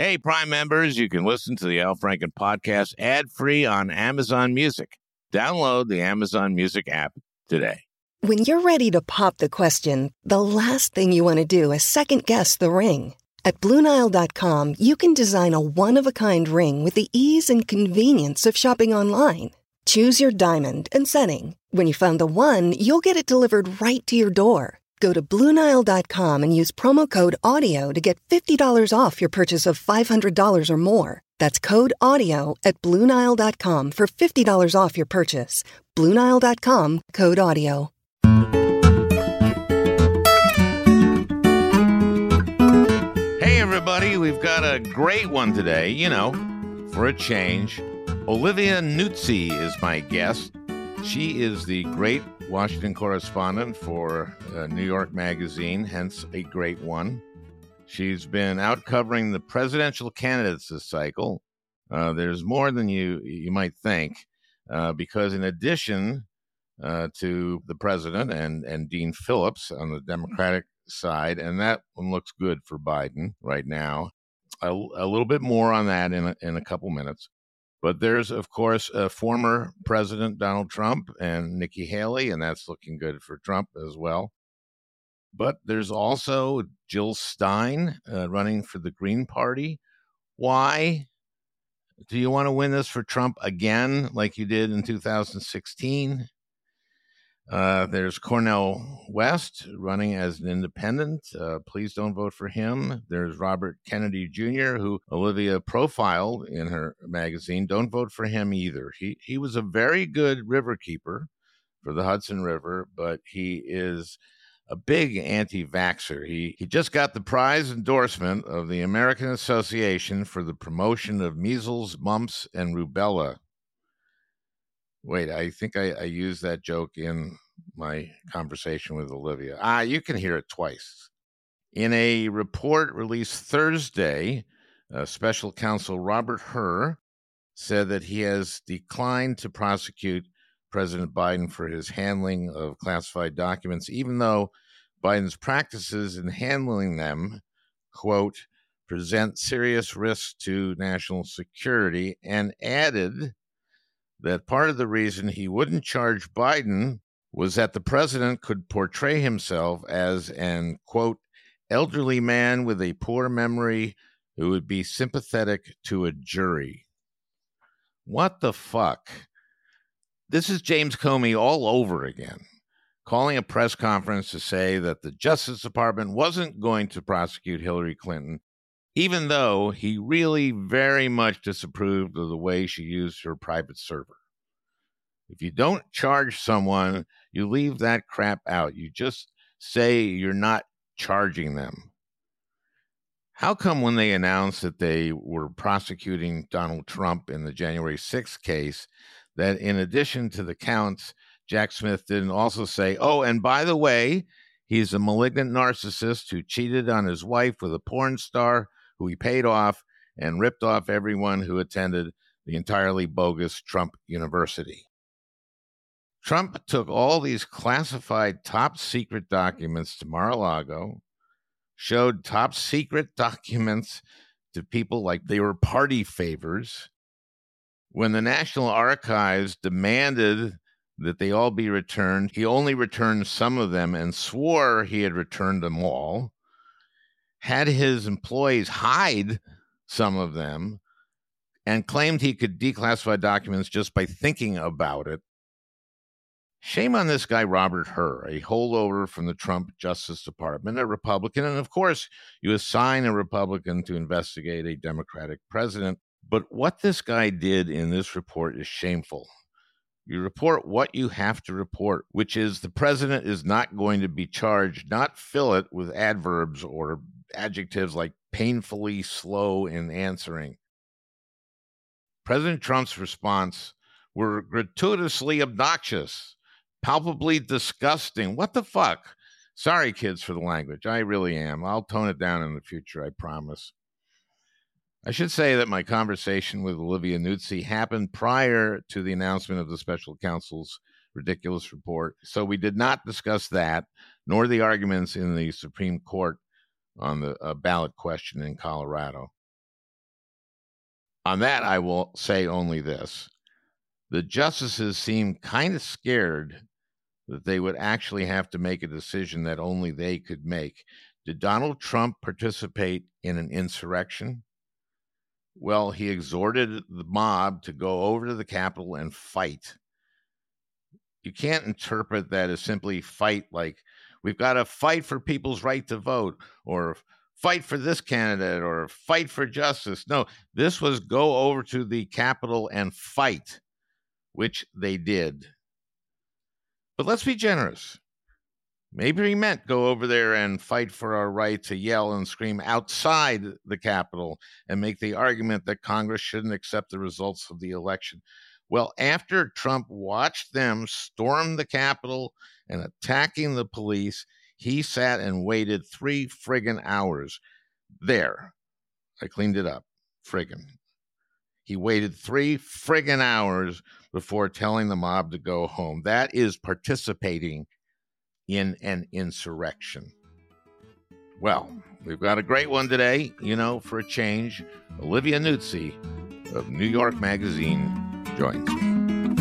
Hey, Prime members, you can listen to the Al Franken podcast ad-free on Amazon Music. Download the Amazon Music app today. When you're ready to pop the question, the last thing you want to do is second-guess the ring. At BlueNile.com, you can design a one-of-a-kind ring with the ease and convenience of shopping online. Choose your diamond and setting. When you find the one, you'll get it delivered right to your door. Go to BlueNile.com and use promo code AUDIO to get $50 off your purchase of $500 or more. That's code AUDIO at BlueNile.com for $50 off your purchase. BlueNile.com, code AUDIO. Hey, everybody, we've got a great one today, for a change. Olivia Nuzzi is my guest. She is the great Washington correspondent for New York Magazine, hence a great one. She's been out covering the presidential candidates this cycle. There's more than you might think, because in addition to the president and Dean Phillips on the Democratic side, and that one looks good for Biden right now. A little bit more on that in a couple minutes. But there's, of course, former President Donald Trump and Nikki Haley, and that's looking good for Trump as well. But there's also Jill Stein running for the Green Party. Why? Do you want to win this for Trump again, like you did in 2016? There's Cornel West running as an independent. Please don't vote for him. There's Robert Kennedy Jr., who Olivia profiled in her magazine. Don't vote for him either. He was a very good riverkeeper for the Hudson River, but he is a big anti-vaxxer. He just got the prize endorsement of the American Association for the Promotion of Measles, Mumps, and Rubella. Wait, I think I used that joke in my conversation with Olivia. You can hear it twice. In a report released Thursday, Special Counsel Robert Hur said that he has declined to prosecute President Biden for his handling of classified documents, even though Biden's practices in handling them, quote, present serious risks to national security, and added that part of the reason he wouldn't charge Biden was that the president could portray himself as an, quote, elderly man with a poor memory who would be sympathetic to a jury. What the fuck? This is James Comey all over again, calling a press conference to say that the Justice Department wasn't going to prosecute Hillary Clinton, even though he really very much disapproved of the way she used her private server. If you don't charge someone, you leave that crap out. You just say you're not charging them. How come when they announced that they were prosecuting Donald Trump in the January 6th case, that in addition to the counts, Jack Smith didn't also say, oh, and by the way, he's a malignant narcissist who cheated on his wife with a porn star who he paid off and ripped off everyone who attended the entirely bogus Trump University. Trump took all these classified top secret documents to Mar-a-Lago, showed top secret documents to people like they were party favors. When the National Archives demanded that they all be returned, he only returned some of them and swore he had returned them all, had his employees hide some of them, and claimed he could declassify documents just by thinking about it. Shame on this guy, Robert Hur, a holdover from the Trump Justice Department, a Republican. And of course, you assign a Republican to investigate a Democratic president. But what this guy did in this report is shameful. You report what you have to report, which is the president is not going to be charged, not fill it with adverbs or adjectives like painfully slow in answering. President Trump's response were gratuitously obnoxious, palpably disgusting. What the fuck? Sorry, kids, for the language. I really am. I'll tone it down in the future, I promise. I should say that my conversation with Olivia Nuzzi happened prior to the announcement of the special counsel's ridiculous report, so we did not discuss that, nor the arguments in the Supreme Court on the ballot question in Colorado. On that, I will say only this. The justices seem kind of scared that they would actually have to make a decision that only they could make. Did Donald Trump participate in an insurrection? Well, he exhorted the mob to go over to the Capitol and fight. You can't interpret that as simply fight like we've got to fight for people's right to vote or fight for this candidate or fight for justice. No, this was go over to the Capitol and fight, which they did. But let's be generous. Maybe he meant go over there and fight for our right to yell and scream outside the Capitol and make the argument that Congress shouldn't accept the results of the election. Well, after Trump watched them storm the Capitol and attacking the police, he sat and waited 3 friggin' hours. There, I cleaned it up. Friggin'. He waited 3 friggin' hours before telling the mob to go home. That is participating in an insurrection. Well, we've got a great one today, for a change. Olivia Nuzzi of New York Magazine joins me.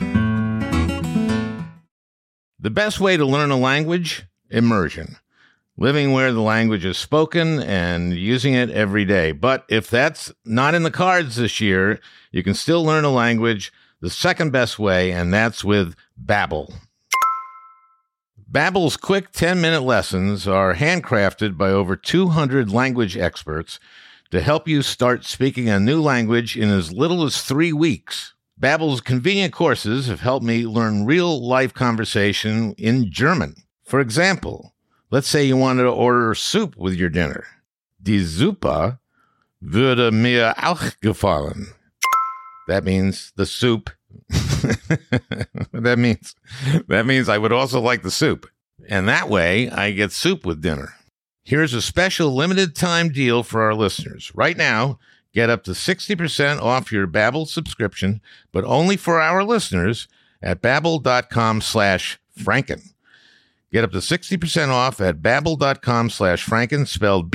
The best way to learn a language? Immersion. Living where the language is spoken and using it every day. But if that's not in the cards this year, you can still learn a language the second best way, and that's with Babbel. Babbel's quick 10-minute lessons are handcrafted by over 200 language experts to help you start speaking a new language in as little as 3 weeks. Babbel's convenient courses have helped me learn real-life conversation in German. For example, let's say you wanted to order soup with your dinner. Die Suppe würde mir auch gefallen. That means the soup. That means I would also like the soup. And that way, I get soup with dinner. Here's a special limited time deal for our listeners. Right now, get up to 60% off your Babbel subscription, but only for our listeners at babbel.com/Franken. Get up to 60% off at babbel.com/Franken, spelled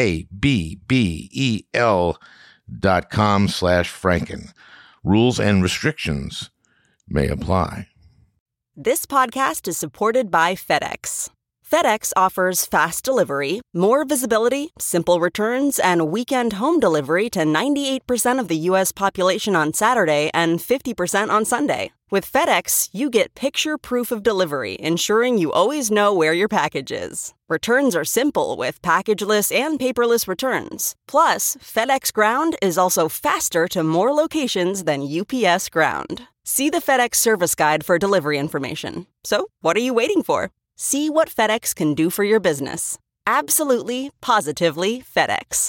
BABBEL.com/Franken. Rules and restrictions may apply. This podcast is supported by FedEx. FedEx offers fast delivery, more visibility, simple returns, and weekend home delivery to 98% of the U.S. population on Saturday and 50% on Sunday. With FedEx, you get picture proof of delivery, ensuring you always know where your package is. Returns are simple with packageless and paperless returns. Plus, FedEx Ground is also faster to more locations than UPS Ground. See the FedEx service guide for delivery information. So, what are you waiting for? See what FedEx can do for your business. Absolutely, positively FedEx.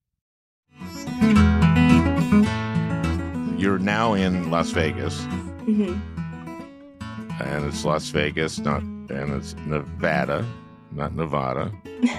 You're now in Las Vegas. Mm-hmm. And it's Las Vegas, and it's Nevada, not Nevada.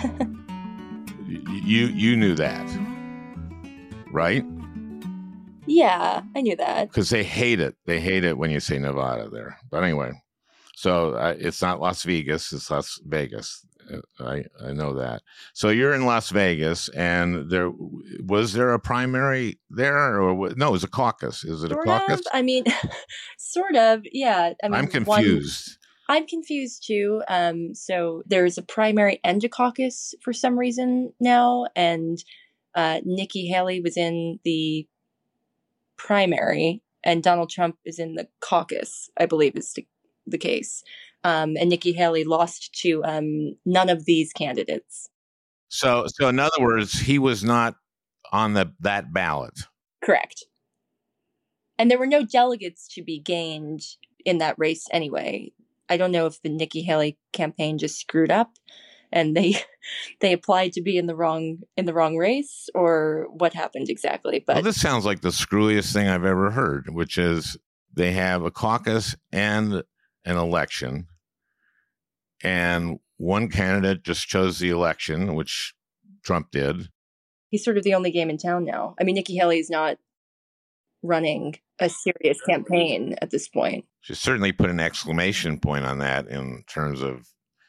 You knew that, right? Yeah, I knew that. Because they hate it. They hate it when you say Nevada there. But anyway, so it's not Las Vegas, it's Las Vegas. I know that. So you're in Las Vegas, and was there a primary there, or no? It was a caucus. Is it Sort a caucus? of. I mean, sort of. Yeah. I mean, I'm confused. I'm confused too. So there's a primary and a caucus for some reason now, and Nikki Haley was in the primary, and Donald Trump is in the caucus, I believe is the case. And Nikki Haley lost to none of these candidates. So in other words, he was not on that ballot. Correct. And there were no delegates to be gained in that race anyway. I don't know if the Nikki Haley campaign just screwed up and they applied to be in the wrong race, or what happened exactly. But this sounds like the screwiest thing I've ever heard, which is they have a caucus and an election, and one candidate just chose the election, which Trump did. He's sort of the only game in town now. I mean, Nikki Haley is not running a serious campaign at this point. She certainly put an exclamation point on that in terms of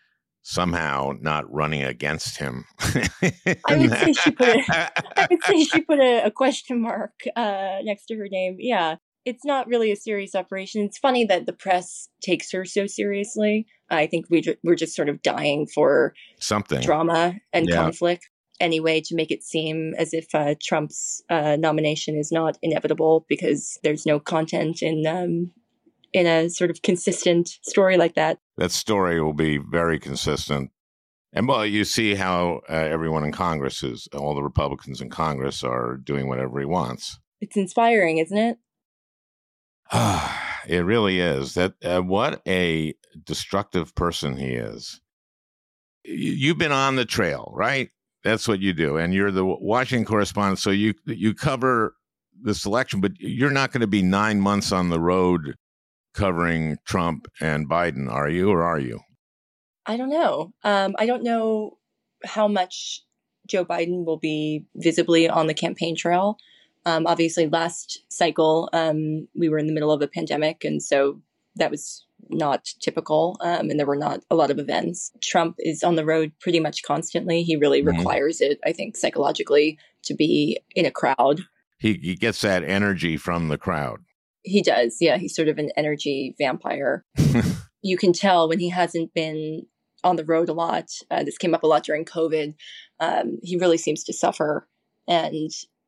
somehow not running against him. I would say she put a question mark next to her name. Yeah, it's not really a serious operation. It's funny that the press takes her so seriously. I think we're just sort of dying for something drama and conflict anyway to make it seem as if Trump's nomination is not inevitable because there's no content in a sort of consistent story like that. That story will be very consistent. And well, you see how everyone in Congress is, all the Republicans in Congress are doing whatever he wants. It's inspiring, isn't it? It really is. That what a destructive person he is. You've been on the trail, right? That's what you do. And you're the Washington correspondent. So you cover this election, but you're not going to be 9 months on the road covering Trump and Biden, are you, or are you? I don't know. I don't know how much Joe Biden will be visibly on the campaign trail. Obviously, last cycle, we were in the middle of a pandemic, and so that was not typical, and there were not a lot of events. Trump is on the road pretty much constantly. He really requires it, I think, psychologically, to be in a crowd. He gets that energy from the crowd. He does, yeah. He's sort of an energy vampire. You can tell when he hasn't been on the road a lot. This came up a lot during COVID. He really seems to suffer. And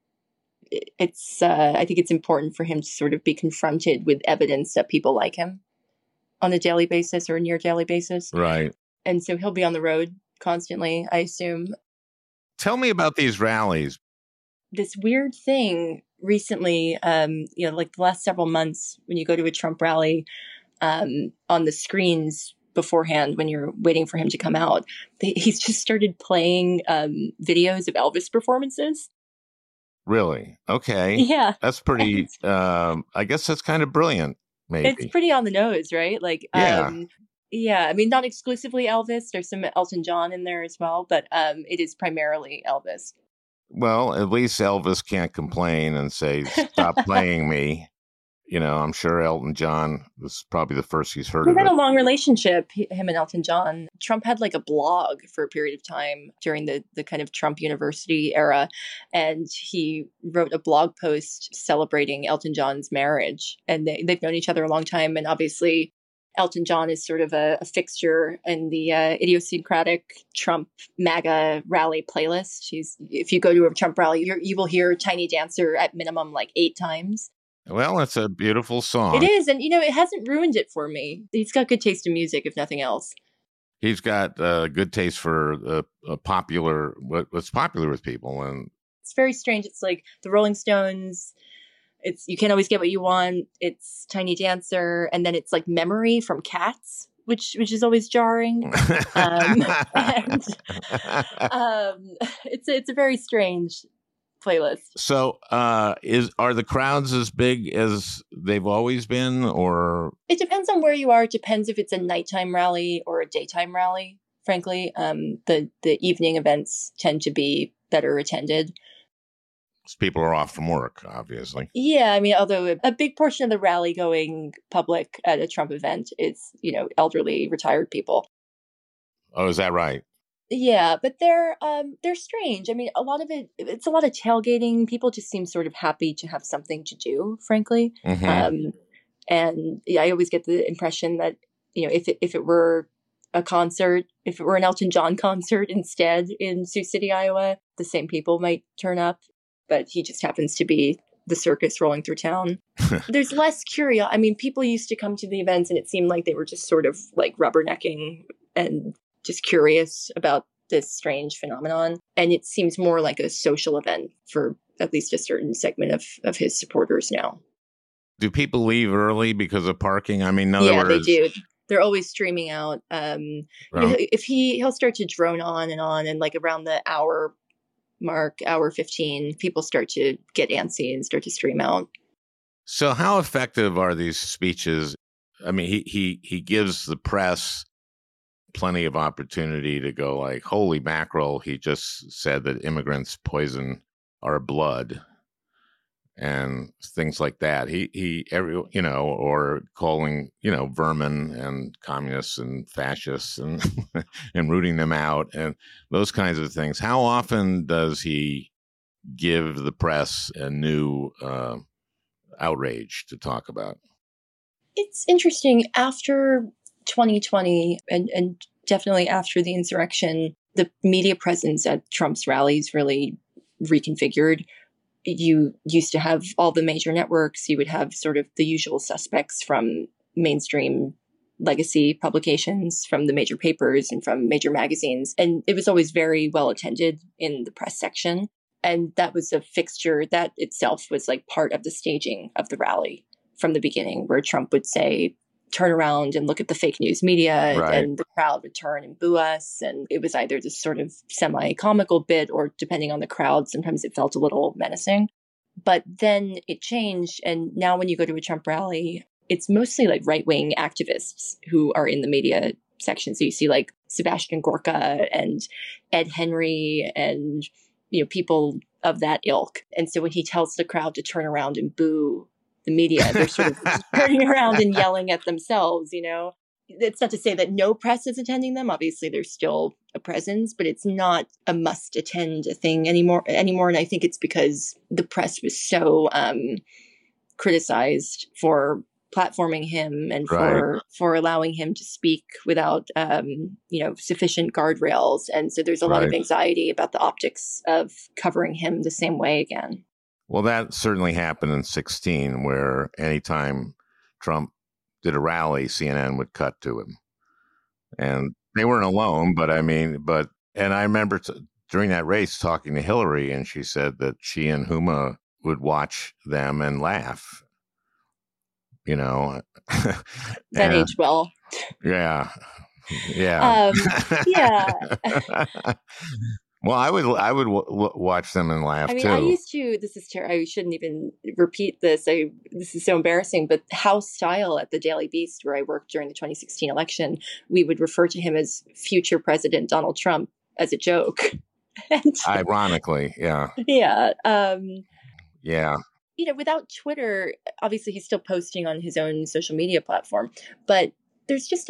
it's I think it's important for him to sort of be confronted with evidence that people like him on a daily basis or a near daily basis. Right. And so he'll be on the road constantly, I assume. Tell me about these rallies. This weird thing recently, like the last several months, when you go to a Trump rally, on the screens beforehand, when you're waiting for him to come out, he's just started playing videos of Elvis performances. Really? Okay. Yeah. That's pretty, I guess that's kind of brilliant, maybe. It's pretty on the nose, right? Like, yeah, I mean, not exclusively Elvis. There's some Elton John in there as well, but it is primarily Elvis. Well, at least Elvis can't complain and say, stop playing me. You know, I'm sure Elton John was probably the first he's heard of it. They've had a long relationship, him and Elton John. Trump had like a blog for a period of time during the kind of Trump University era. And he wrote a blog post celebrating Elton John's marriage. And they've known each other a long time. And obviously, Elton John is sort of a fixture in the idiosyncratic Trump MAGA rally playlist. If you go to a Trump rally, you will hear Tiny Dancer at minimum like 8 times. Well, it's a beautiful song. It is. And, it hasn't ruined it for me. He's got good taste in music, if nothing else. He's got good taste for what's popular with people. And it's very strange. It's like the Rolling Stones. It's You Can't Always Get What You Want. It's Tiny Dancer. And then it's like Memory from Cats, which is always jarring. It's a very strange playlist. So are the crowds as big as they've always been, or? It depends on where you are. It depends if it's a nighttime rally or a daytime rally, frankly. The evening events tend to be better attended. People are off from work, obviously. Yeah, I mean, although a big portion of the rally going public at a Trump event is, elderly, retired people. Oh, is that right? Yeah, but they're strange. I mean, a lot of it's a lot of tailgating. People just seem sort of happy to have something to do, frankly. Mm-hmm. And yeah, I always get the impression that, if it were a concert, if it were an Elton John concert instead in Sioux City, Iowa, the same people might turn up. But he just happens to be the circus rolling through town. There's less curiosity. I mean, people used to come to the events and it seemed like they were just sort of like rubbernecking and just curious about this strange phenomenon. And it seems more like a social event for at least a certain segment of his supporters now. Do people leave early because of parking? I mean, yeah, they do. They're always streaming out. If he'll start to drone on, and like around the hour mark, hour 15, people start to get antsy and start to stream out. So how effective are these speeches? I mean, he gives the press plenty of opportunity to go like, holy mackerel, he just said that immigrants poison our blood. and things like that. Or calling, vermin and communists and fascists and and rooting them out and those kinds of things. How often does he give the press a new outrage to talk about? It's interesting. After 2020 and definitely after the insurrection, the media presence at Trump's rallies really reconfigured. You used to have all the major networks. You would have sort of the usual suspects from mainstream legacy publications, from the major papers and from major magazines. And it was always very well attended in the press section. And that was a fixture that itself was like part of the staging of the rally from the beginning, where Trump would say, turn around and look at the fake news media, Right. and the crowd would turn and boo us. And it was either this sort of semi-comical bit, or depending on the crowd, sometimes it felt a little menacing. But then it changed. And now when you go to a Trump rally, it's mostly like right-wing activists who are in the media section. So you see like Sebastian Gorka and Ed Henry and, people of that ilk. And so when he tells the crowd to turn around and boo the media, they're sort of turning around and yelling at themselves, It's not to say that no press is attending them. Obviously, there's still a presence, but it's not a must-attend thing anymore. And I think it's because the press was so criticized for platforming him and for allowing him to speak without, sufficient guardrails. And so there's a lot of anxiety about the optics of covering him the same way again. Well, that certainly happened in 2016, where anytime Trump did a rally, CNN would cut to him. And they weren't alone, but and I remember during that race talking to Hillary, and she said that she and Huma would watch them and laugh, That aged well. Yeah. Yeah. Yeah. Well, I would watch them and laugh too. I used to. This is terrible. I shouldn't even repeat this. This is so embarrassing. But House Style at the Daily Beast, where I worked during the 2016 election, we would refer to him as future President Donald Trump as a joke. And, ironically, yeah. Yeah. Yeah. Without Twitter, obviously he's still posting on his own social media platform, but there's just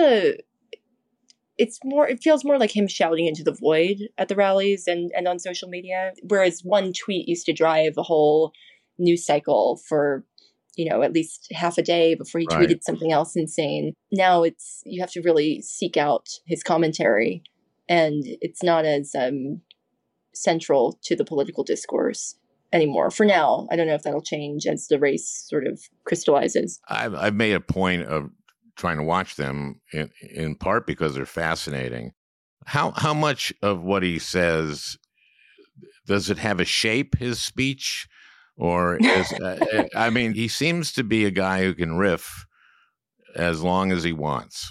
it feels more like him shouting into the void at the rallies and on social media. Whereas one tweet used to drive a whole news cycle for, at least half a day before he tweeted something else insane. Now you have to really seek out his commentary, and it's not as central to the political discourse anymore. For now, I don't know if that'll change as the race sort of crystallizes. I've made a point of trying to watch them in part because they're fascinating. How much of what he says, does it have a shape, his speech? Or he seems to be a guy who can riff as long as he wants.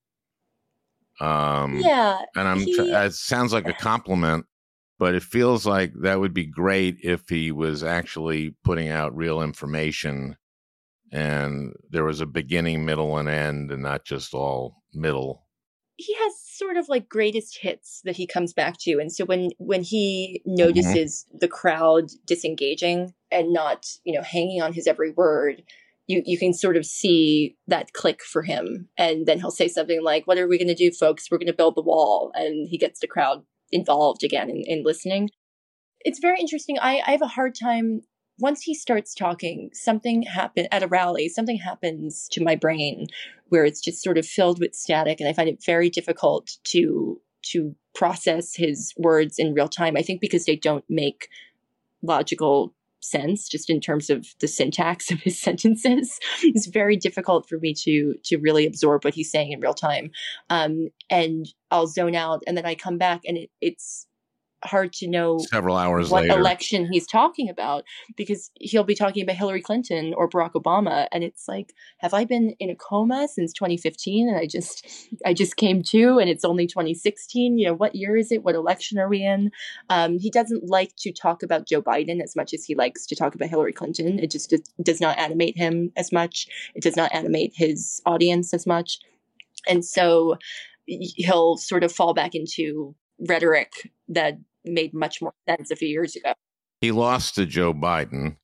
Yeah. And it sounds like a compliment, but it feels like that would be great if he was actually putting out real information and there was a beginning, middle, and end, and not just all middle. He has sort of like greatest hits that he comes back to. And so when he notices the crowd disengaging and not, hanging on his every word, you can sort of see that click for him. And then he'll say something like, what are we going to do, folks? We're going to build the wall. And he gets the crowd involved again in listening. It's very interesting. I have a hard time. Once he starts talking, something happens at a rally, something happens to my brain where it's just sort of filled with static. And I find it very difficult to process his words in real time. I think because they don't make logical sense, just in terms of the syntax of his sentences. It's very difficult for me to really absorb what he's saying in real time. And I'll zone out, and then I come back, and it's hard to know several hours what later election he's talking about, because he'll be talking about Hillary Clinton or Barack Obama, and it's like, have I been in a coma since 2015 and I just came to, and it's only 2016? What year is it? What election are we in? He doesn't like to talk about Joe Biden as much as he likes to talk about Hillary Clinton. It just does not animate him as much. It does not animate his audience as much. And so he'll sort of fall back into rhetoric that made much more sense a few years ago. He lost to Joe Biden,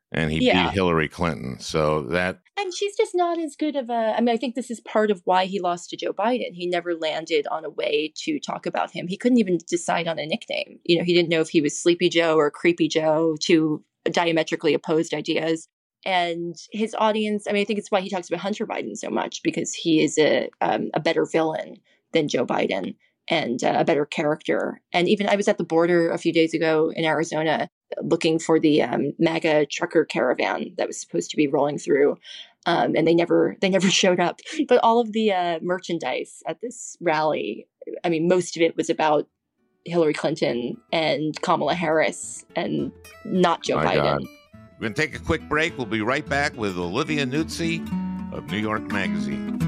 and he Yeah. beat Hillary Clinton. So that, And she's just not as good of a, I mean, I think this is part of why he lost to Joe Biden. He never landed on a way to talk about him. He couldn't even decide on a nickname. You know, he didn't know if he was Sleepy Joe or Creepy Joe, two diametrically opposed ideas. And his audience, I mean, I think it's why he talks about Hunter Biden so much, because he is a better villain than Joe Biden and a better character. And even I was at the border a few days ago in Arizona looking for the MAGA trucker caravan that was supposed to be rolling through. And they never showed up. But all of the merchandise at this rally, I mean, most of it was about Hillary Clinton and Kamala Harris and not Joe Biden. God. We're going to take a quick break. We'll be right back with Olivia Nuzzi of New York Magazine.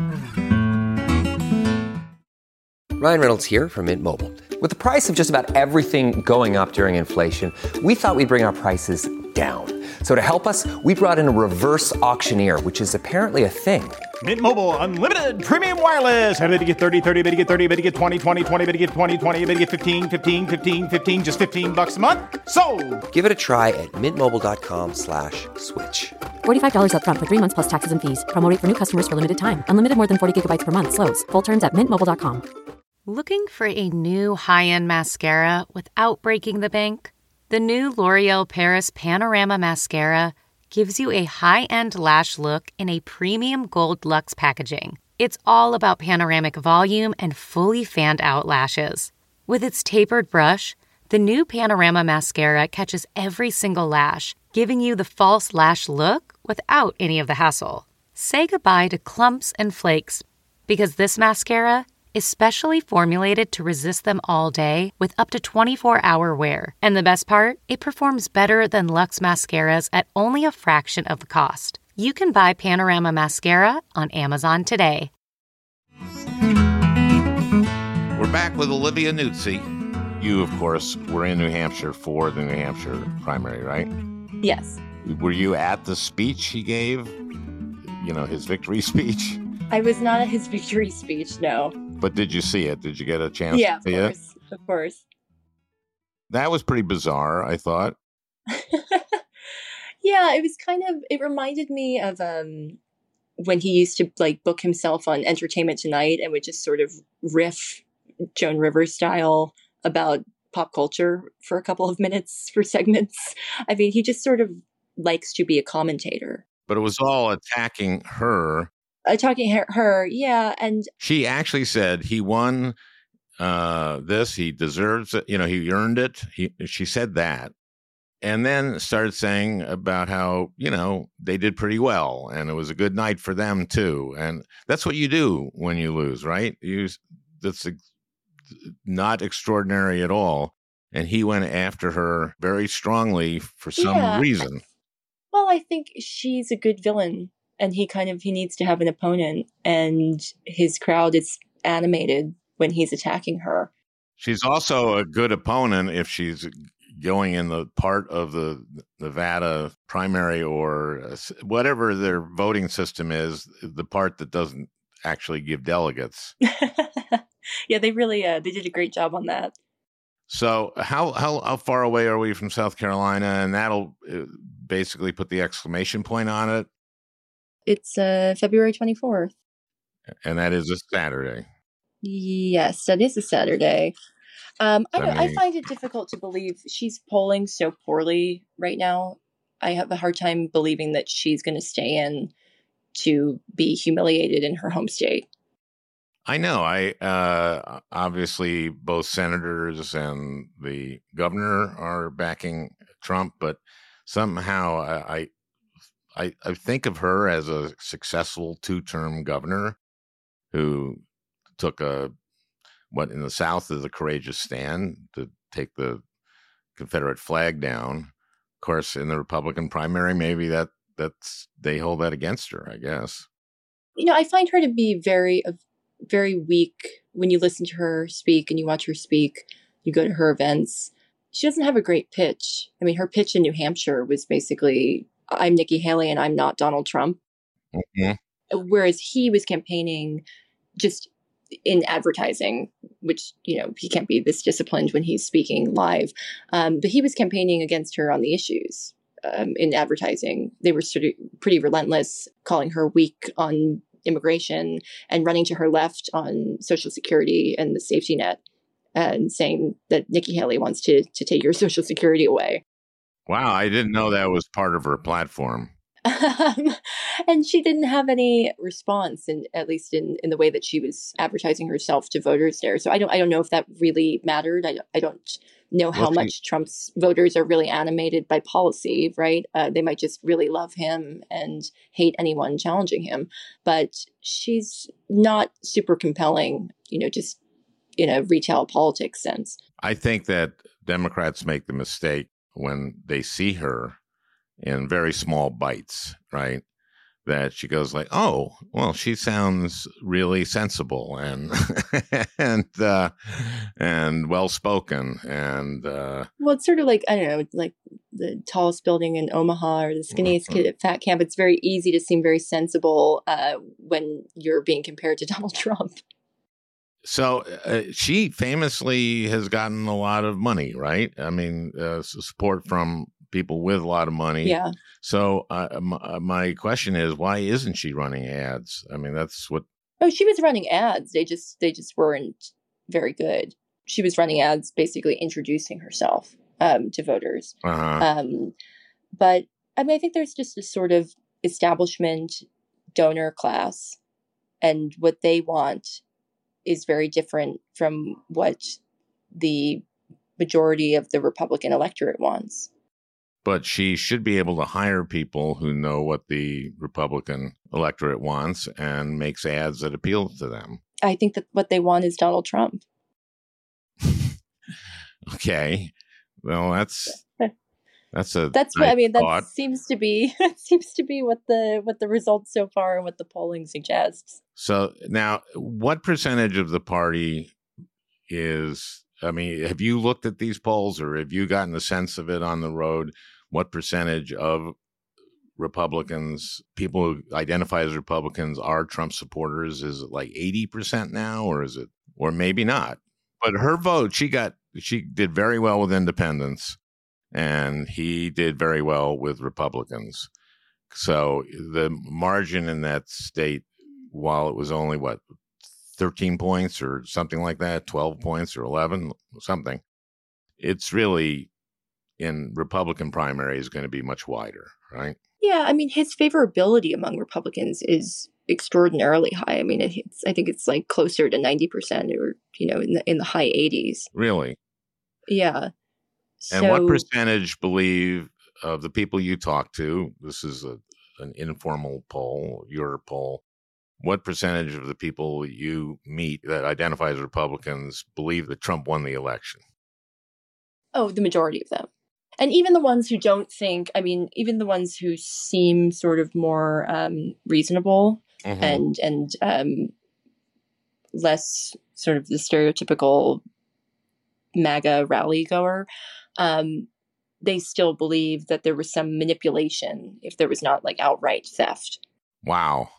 Ryan Reynolds here from Mint Mobile. With the price of just about everything going up during inflation, we thought we'd bring our prices down. So to help us, we brought in a reverse auctioneer, which is apparently a thing. Mint Mobile Unlimited Premium Wireless. How to get 30, 30, how to get 30, how to get 20, 20, 20, how to get 20, 20, how to get 15, 15, 15, 15, just $15 a month? Sold! Give it a try at mintmobile.com/switch. $45 up front for 3 months plus taxes and fees. Promo rate for new customers for limited time. Unlimited more than 40 gigabytes per month. Slows full terms at mintmobile.com. Looking for a new high-end mascara without breaking the bank? The new L'Oreal Paris Panorama Mascara gives you a high-end lash look in a premium gold luxe packaging. It's all about panoramic volume and fully fanned-out lashes. With its tapered brush, the new Panorama Mascara catches every single lash, giving you the false lash look without any of the hassle. Say goodbye to clumps and flakes, because this mascara is specially formulated to resist them all day with up to 24-hour wear. And the best part? It performs better than Luxe mascaras at only a fraction of the cost. You can buy Panorama Mascara on Amazon today. We're back with Olivia Nuzzi. You, of course, were in New Hampshire for the New Hampshire primary, right? Yes. Were you at the speech he gave? You know, his victory speech? I was not at his victory speech, no. But did you see it? Did you get a chance to see it? Of course. That was pretty bizarre, I thought. Yeah, it was it reminded me of when he used to like book himself on Entertainment Tonight and would just sort of riff Joan Rivers style about pop culture for a couple of minutes for segments. I mean, he just sort of likes to be a commentator. But it was all attacking her. Yeah. And she actually said he won this. He deserves it. You know, he earned it. She said that. And then started saying about how, you know, they did pretty well. And it was a good night for them, too. And that's what you do when you lose, right? That's not extraordinary at all. And he went after her very strongly for some reason. Well, I think she's a good villain. And he needs to have an opponent, and his crowd is animated when he's attacking her. She's also a good opponent if she's going in the part of the Nevada primary or whatever their voting system is, the part that doesn't actually give delegates. Yeah, they really they did a great job on that. So how far away are we from South Carolina? And that'll basically put the exclamation point on it. It's February 24th. And that is a Saturday. Yes, that is a Saturday. I find it difficult to believe she's polling so poorly right now. I have a hard time believing that she's going to stay in to be humiliated in her home state. I know. Obviously, both senators and the governor are backing Trump, but somehow I think of her as a successful two-term governor who took what in the South is a courageous stand to take the Confederate flag down. Of course, in the Republican primary, maybe that's they hold that against her, I guess. You know, I find her to be very weak when you listen to her speak and you watch her speak. You go to her events. She doesn't have a great pitch. I mean, her pitch in New Hampshire was basically, I'm Nikki Haley and I'm not Donald Trump. Mm-hmm. Whereas he was campaigning just in advertising, which, you know, he can't be this disciplined when he's speaking live. But he was campaigning against her on the issues. in advertising. They were sort of pretty relentless, calling her weak on immigration and running to her left on Social Security and the safety net, and saying that Nikki Haley wants to take your Social Security away. Wow, I didn't know that was part of her platform. And she didn't have any response, at least in the way that she was advertising herself to voters there. So I don't know if that really mattered. I don't know how much Trump's voters are really animated by policy, right? They might just really love him and hate anyone challenging him. But she's not super compelling, just in a retail politics sense. I think that Democrats make the mistake when they see her in very small bites, right? That she goes like, "Oh, well, she sounds really sensible and and well spoken." And well, it's sort of like, I don't know, like the tallest building in Omaha or the skinniest kid at fat camp. It's very easy to seem very sensible when you're being compared to Donald Trump. So she famously has gotten a lot of money, right? I mean, support from people with a lot of money. Yeah. So my question is, why isn't she running ads? I mean, that's what. Oh, she was running ads. They just weren't very good. She was running ads, basically introducing herself to voters. Uh-huh. But I mean, I think there's just a sort of establishment donor class, and what they want is very different from what the majority of the Republican electorate wants. But she should be able to hire people who know what the Republican electorate wants and makes ads that appeal to them. I think that what they want is Donald Trump. Okay. Well, that's what I mean. Thought. That seems to be what the results so far and what the polling suggests. So now, what percentage of the party is? I mean, have you looked at these polls, or have you gotten a sense of it on the road? What percentage of Republicans, people who identify as Republicans, are Trump supporters? Is it like 80% now, or is it, or maybe not? But her vote, she did very well with independents, and he did very well with Republicans. So the margin in that state, while it was only 13 points or something like that, 12 points or 11, something, it's really in Republican primary is going to be much wider, right? Yeah, I mean, his favorability among Republicans is extraordinarily high. I mean, I think it's like closer to 90%, or in the high 80s. Really? Yeah. And what percentage believe of the people you talk to? This is an informal poll, your poll. What percentage of the people you meet that identify as Republicans believe that Trump won the election? Oh, the majority of them. And even the ones who don't think, I mean, even the ones who seem sort of more reasonable and less sort of the stereotypical MAGA rally goer, they still believe that there was some manipulation if there was not like outright theft. Wow.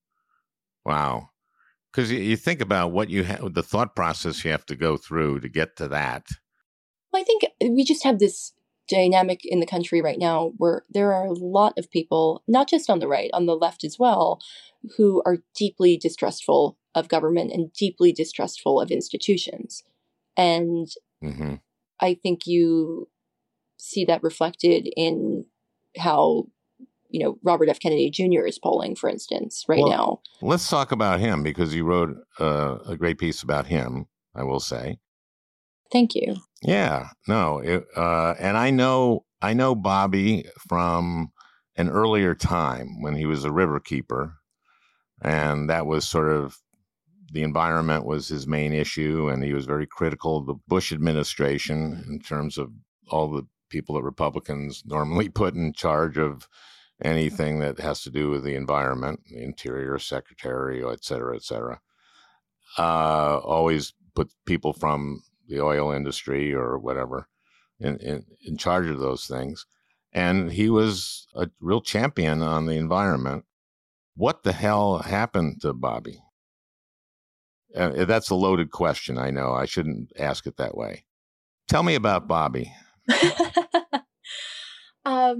Because you think about what the thought process you have to go through to get to that. Well, I think we just have this dynamic in the country right now where there are a lot of people, not just on the right, on the left as well, who are deeply distrustful of government and deeply distrustful of institutions. And I think you see that reflected in how, Robert F. Kennedy Jr. is polling, for instance, now. Let's talk about him, because you wrote a great piece about him, I will say. Thank you. Yeah, no. And I know Bobby from an earlier time when he was a riverkeeper, and that was sort of, the environment was his main issue, and he was very critical of the Bush administration in terms of all the people that Republicans normally put in charge of anything that has to do with the environment, the Interior Secretary, et cetera, et cetera. Always put people from the oil industry or whatever in charge of those things. And he was a real champion on the environment. What the hell happened to Bobby? That's a loaded question. I know I shouldn't ask it that way. Tell me about Bobby.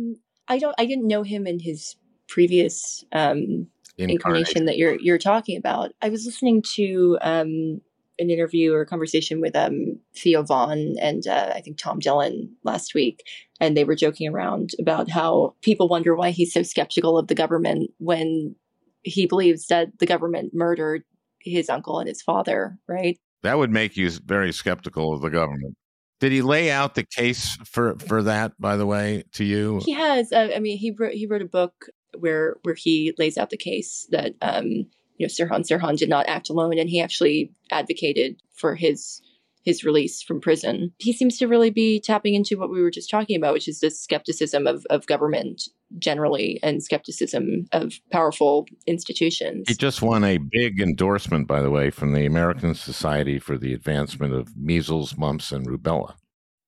I didn't know him in his previous incarnation that you're talking about. I was listening to an interview or a conversation with Theo Vaughn and I think Tom Dillon last week, and they were joking around about how people wonder why he's so skeptical of the government when he believes that the government murdered his uncle and his father, right? That would make you very skeptical of the government. Did he lay out the case for that, by the way, to you? He has. He wrote a book where he lays out the case that Sirhan did not act alone, and he actually advocated for his release from prison. He seems to really be tapping into what we were just talking about, which is the skepticism of government generally and skepticism of powerful institutions. He just won a big endorsement, by the way, from the American Society for the Advancement of Measles, Mumps, and Rubella.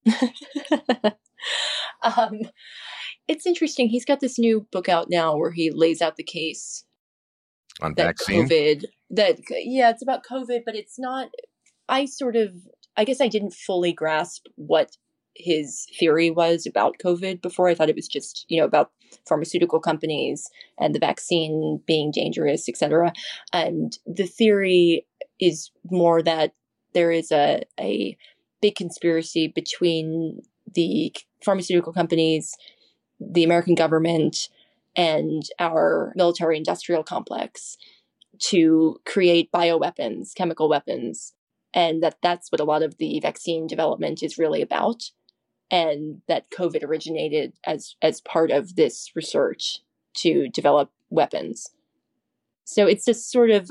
It's interesting. He's got this new book out now where he lays out the case on that vaccine. It's about COVID, but it's not. I guess I didn't fully grasp what his theory was about COVID before. I thought it was just, about pharmaceutical companies and the vaccine being dangerous, et cetera. And the theory is more that there is a big conspiracy between the pharmaceutical companies, the American government, and our military industrial complex to create bioweapons, chemical weapons. And that's what a lot of the vaccine development is really about. And that COVID originated as part of this research to develop weapons. So it's this sort of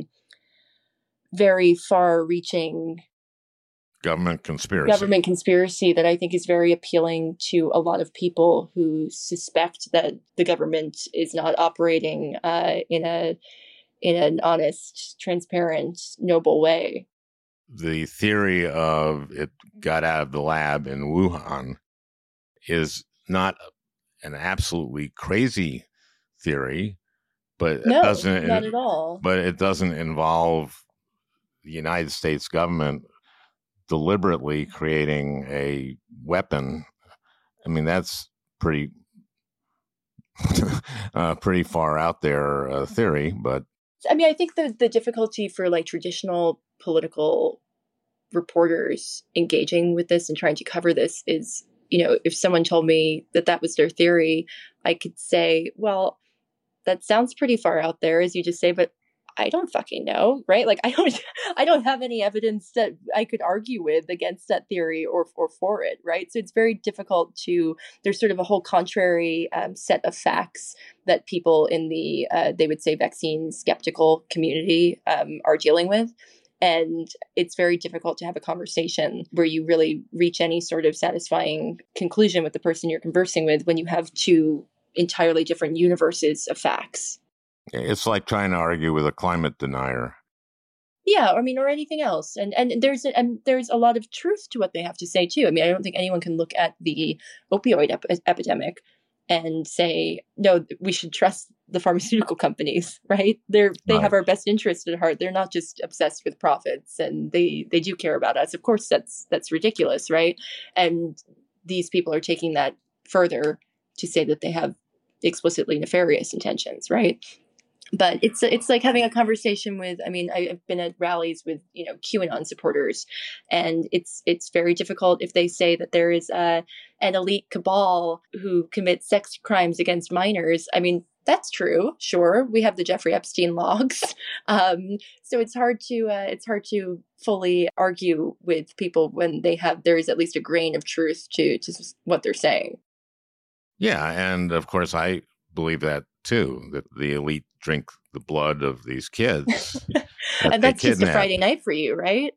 very far-reaching government conspiracy that I think is very appealing to a lot of people who suspect that the government is not operating in an honest, transparent, noble way. The theory of it got out of the lab in Wuhan is not an absolutely crazy theory, but not at all. But it doesn't involve the United States government deliberately creating a weapon. I mean, that's pretty far out there theory, but I mean, I think the difficulty for traditional political reporters engaging with this and trying to cover this is, if someone told me that was their theory, I could say, well, that sounds pretty far out there, as you just say, but I don't fucking know, right? I don't have any evidence that I could argue with against that theory or for it, right? So it's very difficult there's sort of a whole contrary set of facts that people in the, they would say vaccine skeptical community are dealing with. And it's very difficult to have a conversation where you really reach any sort of satisfying conclusion with the person you're conversing with when you have two entirely different universes of facts. It's like trying to argue with a climate denier. Yeah, or anything else. And there's a lot of truth to what they have to say too. I mean, I don't think anyone can look at the opioid epidemic and say, no, we should trust the pharmaceutical companies, right? They have our best interest at heart. They're not just obsessed with profits, and they do care about us. Of course, that's ridiculous, right? And these people are taking that further to say that they have explicitly nefarious intentions, right? But it's like having a conversation with, I've been at rallies with, QAnon supporters, and it's very difficult if they say that there is an elite cabal who commits sex crimes against minors. I mean, that's true. Sure. We have the Jeffrey Epstein logs. So it's hard to fully argue with people when there is at least a grain of truth to what they're saying. Yeah. And of course, I believe that too, that the elite drink the blood of these kids. And that's just a Friday night for you, right?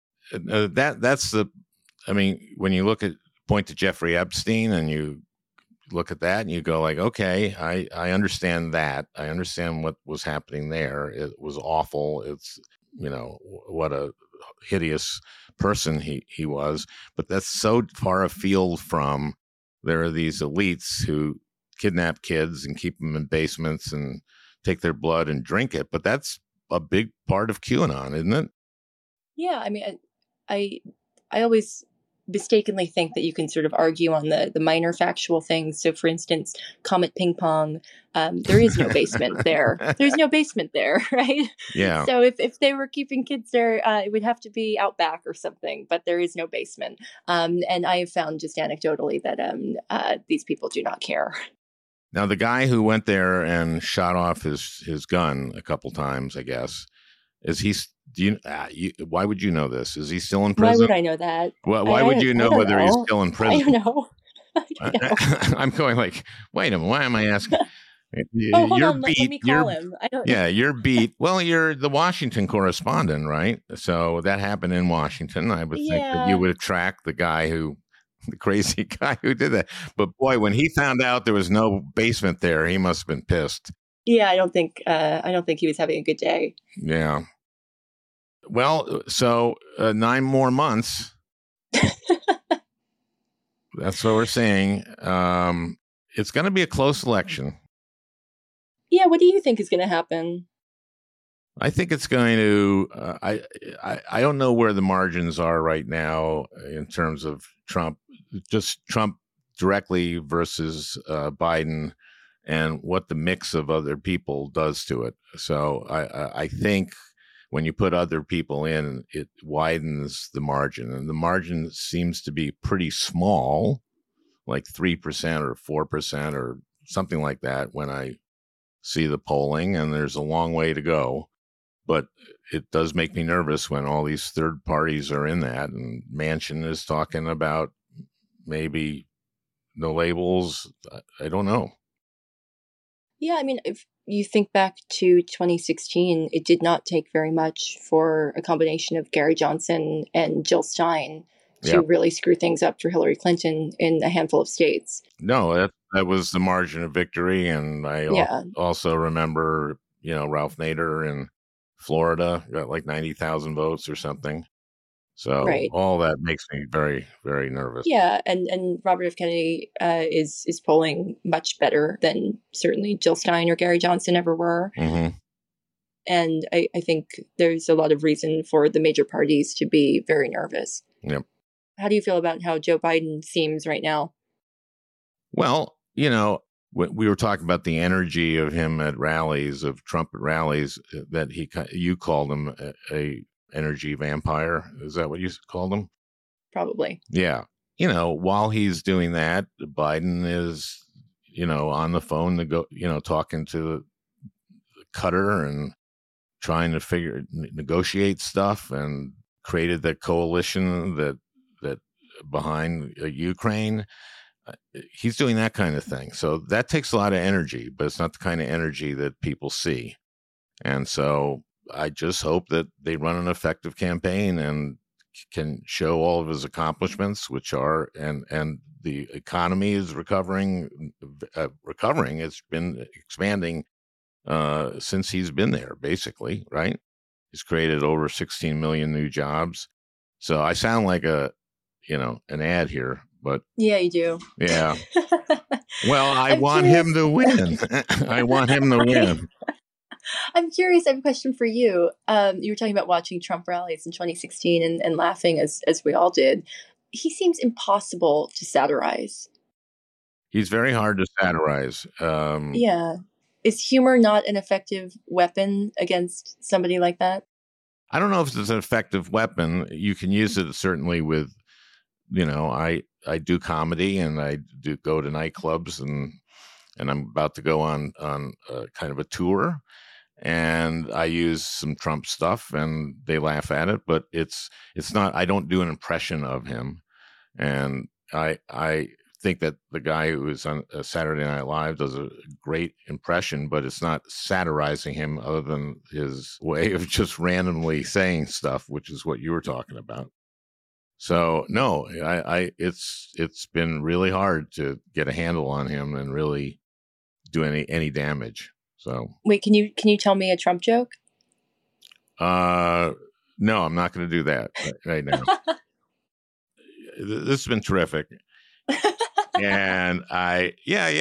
When you point to Jeffrey Epstein and you look at that and you go like, okay, I understand that. I understand what was happening there. It was awful. It's, what a hideous person he was. But that's so far afield from, there are these elites who kidnap kids and keep them in basements and take their blood and drink it. But that's a big part of QAnon, isn't it? Yeah. I mean, I always mistakenly think that you can sort of argue on the minor factual things. So, for instance, Comet Ping Pong, there is no basement there. There's no basement there, right? Yeah. So if they were keeping kids there, it would have to be out back or something, but there is no basement. And I have found just anecdotally that these people do not care. Now, the guy who went there and shot off his gun a couple times, I guess, is he? Why would you know this? Is he still in prison? Why would I know that? Why would you know whether he's still in prison? I don't know. I'm going like, wait a minute. Why am I asking? Hold on. Let me call him. You're beat. Well, you're the Washington correspondent, right? So that happened in Washington. I would think that you would track the crazy guy who did that. But boy, when he found out there was no basement there, he must have been pissed. Yeah, I don't think he was having a good day. Yeah. Well, so 9 more months. That's what we're saying. It's going to be a close election. Yeah, what do you think is going to happen? I think it's going to. I don't know where the margins are right now in terms of Trump. Just Trump directly versus Biden, and what the mix of other people does to it. So I think when you put other people in, it widens the margin, and the margin seems to be pretty small, like 3% or 4% or something like that when I see the polling, and there's a long way to go. But it does make me nervous when all these third parties are in that, and Manchin is talking about maybe no labels. I don't know. Yeah, I mean, if you think back to 2016, it did not take very much for a combination of Gary Johnson and Jill Stein to really screw things up for Hillary Clinton in a handful of states. No, that was the margin of victory. And I also remember, Ralph Nader in Florida got like 90,000 votes or something. So all that makes me very, very nervous. Yeah, and Robert F. Kennedy is polling much better than certainly Jill Stein or Gary Johnson ever were. Mm-hmm. And I think there's a lot of reason for the major parties to be very nervous. Yep. How do you feel about how Joe Biden seems right now? Well, we were talking about the energy of him at rallies, of Trump at rallies, that you called him a energy vampire. Is that what you called him? Probably. Yeah. While he's doing that, Biden is, on the phone talking to Qatar and trying to negotiate stuff, and created the coalition that behind Ukraine. He's doing that kind of thing. So that takes a lot of energy, but it's not the kind of energy that people see. And so I just hope that they run an effective campaign and can show all of his accomplishments, which are, and the economy is recovering. It's been expanding since he's been there, basically, right? He's created over 16 million new jobs. So I sound like an ad here, but yeah, you do. Yeah. Well, I want him to win. I want him to win. I'm curious. I have a question for you. You were talking about watching Trump rallies in 2016 and laughing as we all did. He seems impossible to satirize. He's very hard to satirize. Yeah. Is humor not an effective weapon against somebody like that? I don't know if it's an effective weapon. You can use it certainly with, I do comedy and I do go to nightclubs and I'm about to go on kind of a tour, and I use some Trump stuff and they laugh at it, but it's not, I don't do an impression of him. And I think that the guy who is on Saturday Night Live does a great impression, but it's not satirizing him other than his way of just randomly saying stuff, which is what you were talking about. So no, it's been really hard to get a handle on him and really do any damage. So wait, can you tell me a Trump joke? No, I'm not going to do that right now. This has been terrific. And has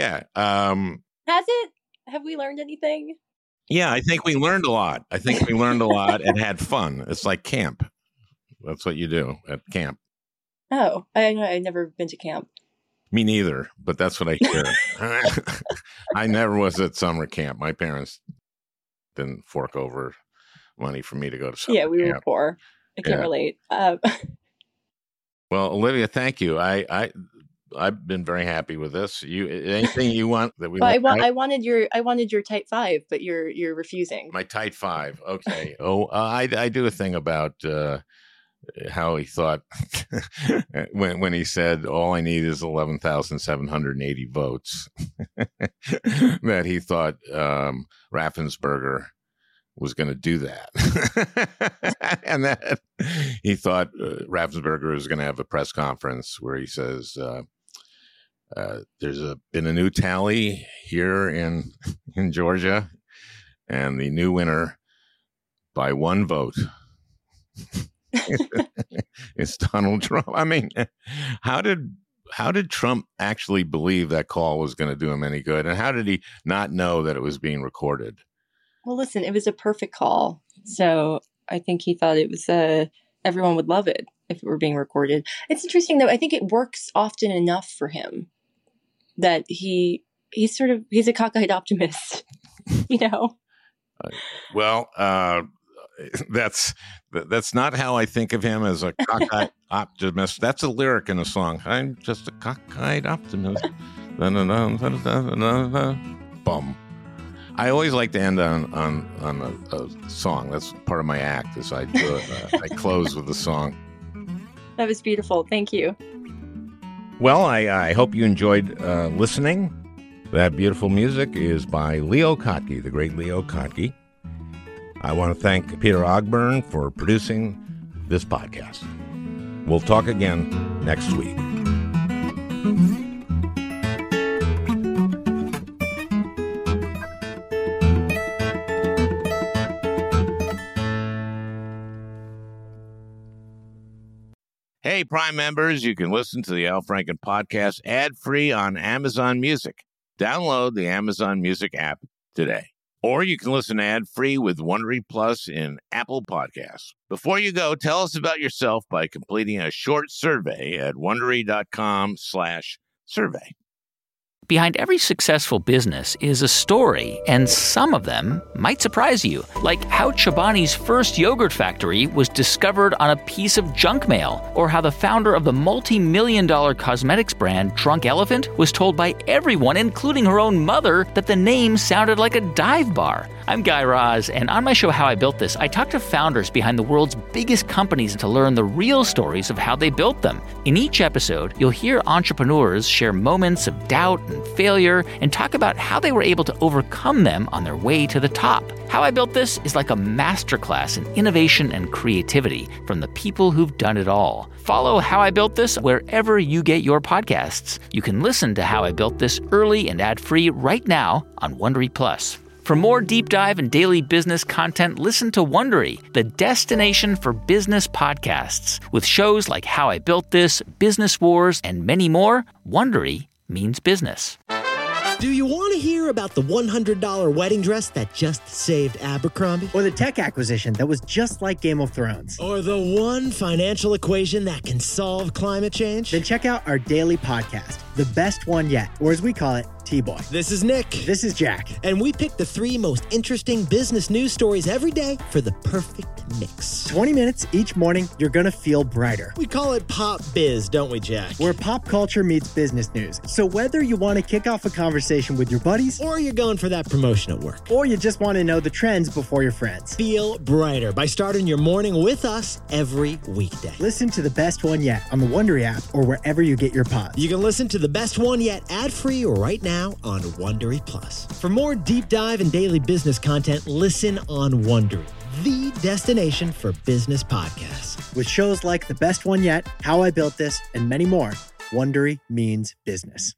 it? Have we learned anything? Yeah, I think we learned a lot. And had fun. It's like camp. That's what you do at camp. Oh, I've never been to camp. Me neither, but that's what I hear. I never was at summer camp. My parents didn't fork over money for me to go to summer camp. Yeah, we were poor. I can't relate. Well, Olivia, thank you. I've been very happy with this. Anything you want that we? Well, I wanted your type 5, but you're refusing. My type 5. Okay. I do a thing about how he thought when he said all I need is 11,780 votes, that he thought Raffensperger was going to do that. And that he thought Raffensperger was going to have a press conference where he says, there's been a new tally here in Georgia, and the new winner by 1 vote is Donald Trump. I mean, how did Trump actually believe that call was going to do him any good? And how did he not know that it was being recorded? Well, listen, it was a perfect call. So I think he thought it was everyone would love it if it were being recorded. It's interesting, though. I think it works often enough for him that he's a cockeyed optimist, you know? Well, that's not how I think of him, as a cockeyed optimist. That's a lyric in a song. I'm just a cockeyed optimist. Bum. I always like to end on a song. That's part of my act. Is I close with a song. That was beautiful. Thank you. Well, I hope you enjoyed listening. That beautiful music is by Leo Kottke, the great Leo Kottke. I want to thank Peter Ogburn for producing this podcast. We'll talk again next week. Hey, Prime members, you can listen to the Al Franken podcast ad-free on Amazon Music. Download the Amazon Music app today. Or you can listen ad-free with Wondery Plus in Apple Podcasts. Before you go, tell us about yourself by completing a short survey at Wondery.com/survey. Behind every successful business is a story, and some of them might surprise you, like how Chobani's first yogurt factory was discovered on a piece of junk mail, or how the founder of the multi-million-dollar cosmetics brand Drunk Elephant was told by everyone, including her own mother, that the name sounded like a dive bar. I'm Guy Raz, and on my show How I Built This, I talk to founders behind the world's biggest companies to learn the real stories of how they built them. In each episode, you'll hear entrepreneurs share moments of doubt and failure and talk about how they were able to overcome them on their way to the top. How I Built This is like a masterclass in innovation and creativity from the people who've done it all. Follow How I Built This wherever you get your podcasts. You can listen to How I Built This early and ad-free right now on Wondery Plus. For more deep dive and daily business content, listen to Wondery, the destination for business podcasts. With shows like How I Built This, Business Wars, and many more, Wondery means business. Do you want to hear about the $100 wedding dress that just saved Abercrombie? Or the tech acquisition that was just like Game of Thrones? Or the one financial equation that can solve climate change? Then check out our daily podcast, The Best One Yet, or as we call it, T-Boy. This is Nick. This is Jack. And we pick the 3 most interesting business news stories every day for the perfect mix. 20 minutes each morning, you're going to feel brighter. We call it Pop Biz, don't we, Jack? Where pop culture meets business news. So whether you want to kick off a conversation with your buddies, or you're going for that promotion at work, or you just want to know the trends before your friends, feel brighter by starting your morning with us every weekday. Listen to The Best One Yet on the Wondery app or wherever you get your pods. You can listen to The Best One Yet ad-free right now on Wondery Plus. For more deep dive and daily business content, listen on Wondery, the destination for business podcasts. With shows like The Best One Yet, How I Built This, and many more, Wondery means business.